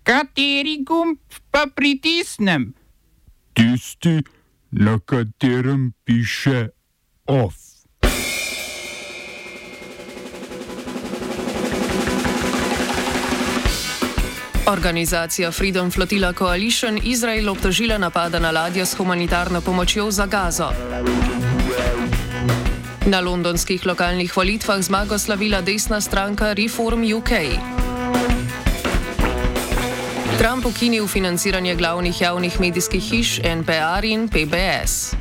Kateri gumb pa pritisnem? Tisti, na katerem piše OF. Organizacija Freedom Flotilla Coalition Izrael obtožila napada na ladjo s humanitarno pomočjo za Gazo. Na londonskih lokalnih volitvah zmago slavila desna stranka Reform UK. Trump ukinil financiranje glavnih javnih medijskih hiš NPR in PBS.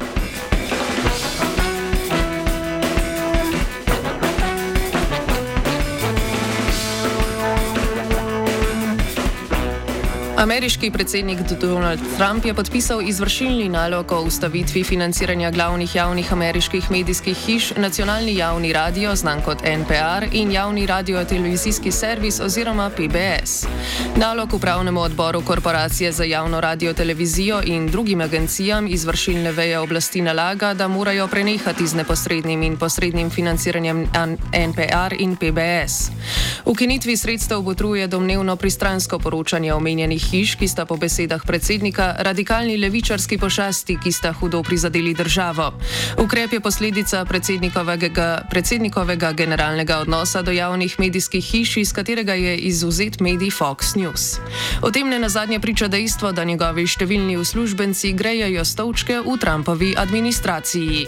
Ameriški predsednik Donald Trump je podpisal izvršilni nalog o ustavitvi financiranja glavnih javnih ameriških medijskih hiš, nacionalni javni radio, znan kot NPR, in javni radio-televizijski servis oziroma PBS. Nalog upravnemu odboru Korporacije za javno radio-televizijo in drugim agencijam izvršilne veje oblasti nalaga, da morajo prenehati z neposrednim in posrednim financiranjem NPR in PBS. Ukinitvi sredstev botruje domnevno pristransko poročanje omenjenih hiš, ki sta po besedah predsednika radikalni levičarski pošasti, ki sta hudo prizadeli državo. Ukrep je posledica predsednikovega generalnega odnosa do javnih medijskih hiš, iz katerega je izvzet medij Fox News. O tem nenazadnje priča dejstvo, da njegovi številni uslužbenci grejejo stolčke v Trumpovi administraciji.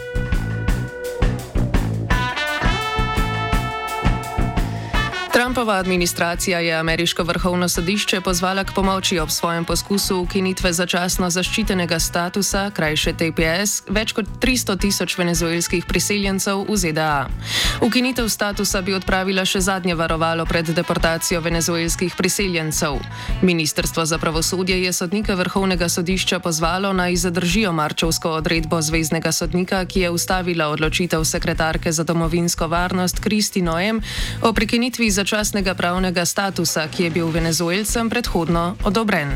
Trumpova administracija je ameriško vrhovno sodišče pozvala k pomoči ob svojem poskusu ukinitve začasno zaščitenega statusa, krajše TPS, več kot 300 tisoč venezuelskih priseljencev v ZDA. Ukinitev statusa bi odpravila še zadnje varovalo pred deportacijo venezuelskih priseljencev. Ministrstvo za pravosodje je sodnike vrhovnega sodišča pozvalo, naj zadržijo marčevsko odredbo zveznega sodnika, ki je ustavila odločitev sekretarke za domovinsko varnost Kristi Noem o prekinitvi začasnega pravnega statusa, ki je bil Venezuelcem predhodno odobren.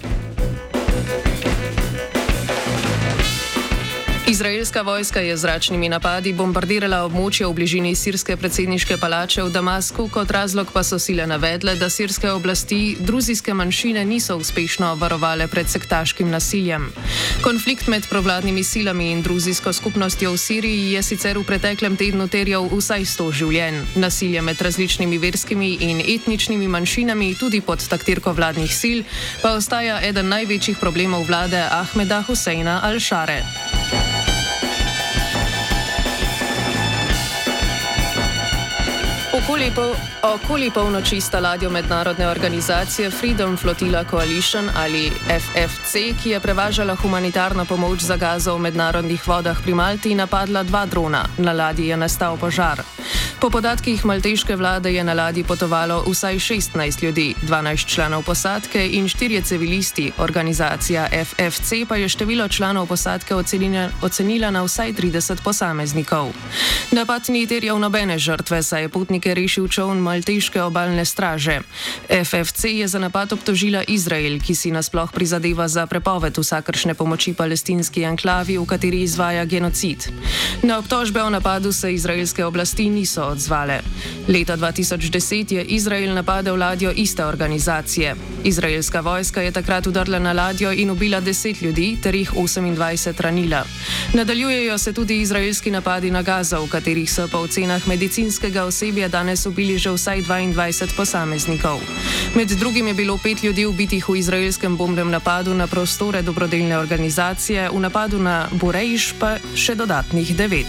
Izraelska vojska je z zračnimi napadi bombardirala območje v bližini sirske predsedniške palače v Damasku, kot razlog pa so sile navedle, da sirske oblasti druzijske manjšine niso uspešno varovale pred sektaškim nasiljem. Konflikt med provladnimi silami in druzijsko skupnostjo v Siriji je sicer v preteklem tednu terjal vsaj 100 življenj. Nasilje med različnimi verskimi in etničnimi manjšinami, tudi pod taktirko vladnih sil, pa ostaja eden največjih problemov vlade Ahmeda Huseina al-Šare. Okoli polnoči sta ladjo mednarodne organizacije Freedom Flotilla Coalition ali FFC, ki je prevažala humanitarno pomoč za Gazo v mednarodnih vodah pri Malti, napadla 2 drona. Na ladji je nastal požar. Po podatkih malteške vlade je na ladji potovalo vsaj 16 ljudi, 12 članov posadke in 4 civilisti. Organizacija FFC pa je število članov posadke ocenila na vsaj 30 posameznikov. Napad ni terjal nobene žrtve, saj je potnike rešil čoln malteške obalne straže. FFC je za napad obtožila Izrael, ki si nasploh prizadeva za prepoved vsakršne pomoči palestinski enklavi, v kateri izvaja genocid. Na obtožbe o napadu se izraelske oblasti niso odzvale. Leta 2010 je Izrael napadel ladjo iste organizacije. Izraelska vojska je takrat udrla na ladjo in ubila 10 ljudi ter jih 28 ranila. Nadaljujejo se tudi izraelski napadi na Gazo, v katerih so po ocenah medicinskega osebja danes ubili že vsaj 22 posameznikov. Med drugim je bilo 5 ljudi ubitih v izraelskem bombnem napadu na prostore dobrodelne organizacije, v napadu na Bureiš pa še dodatnih 9.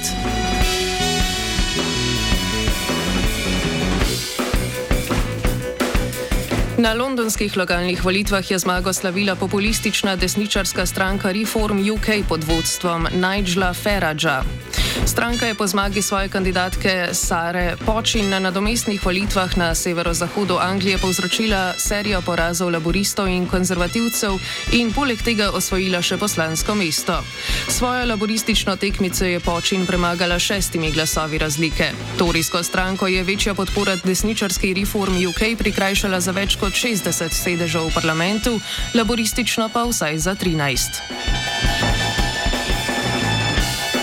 Na londonskih lokalnih volitvah je zmago slavila populistična desničarska stranka Reform UK pod vodstvom Nigela Faragea. Stranka je po zmagi svoje kandidatke Sare Počin na nadomestnih volitvah na severozahodu Anglije povzročila serijo porazov laboristov in konzervativcev in poleg tega osvojila še poslansko mesto. Svojo laboristično tekmico je Počin premagala 6 glasovi razlike. Torijsko stranko je večja podpora desničarski Reform UK prikrajšala za več kot 60 sedežev v parlamentu, laboristično pa vsaj za 13.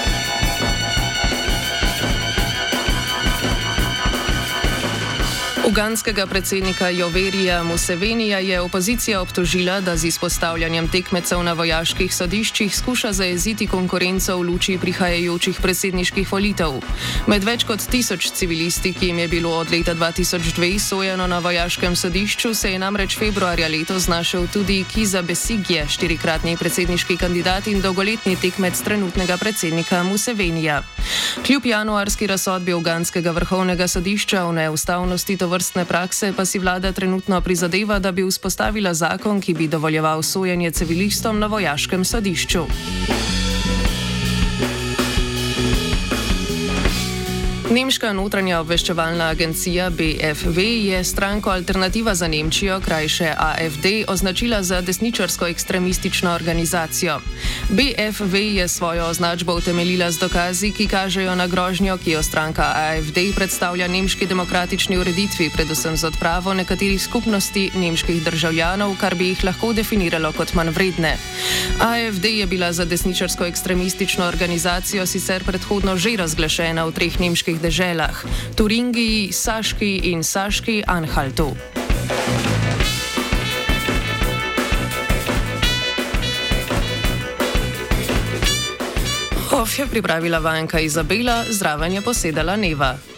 V Ugandskega predsednika Yoverija Musevenija je opozicija obtožila, da z izpostavljanjem tekmecev na vojaških sodiščih skuša zajeziti konkurenco v luči prihajajočih predsedniških volitev. Med več kot 1000 civilisti, ki jim je bilo od leta 2002 sojeno na vojaškem sodišču, se je namreč februarja letos znašel tudi Kizza Besigye, 4-kratni predsedniški kandidat in dolgoletni tekmec trenutnega predsednika Musevenija. Kljub januarski razsodbi ugandskega vrhovnega sodišča o neustavnosti tovrstne prakse pa si vlada trenutno prizadeva, da bi vzpostavila zakon, ki bi dovoljeval sojenje civilistom na vojaškem sodišču. Nemška notranja obveščevalna agencija BFV je stranko Alternativa za Nemčijo, krajše AfD, označila za desničarsko ekstremistično organizacijo. BFV je svojo označbo utemeljila z dokazi, ki kažejo na grožnjo, ki jo stranka AfD predstavlja nemški demokratični ureditvi, predvsem z odpravo nekaterih skupnosti nemških državljanov, kar bi jih lahko definiralo kot manjvredne. AfD je bila za desničarsko ekstremistično organizacijo sicer predhodno že razglašena v 3 nemških deželah: Turingiji, Saški in Saški Anhaltu. Of je pripravila Vanka Izabela, zraven je posedala Neva.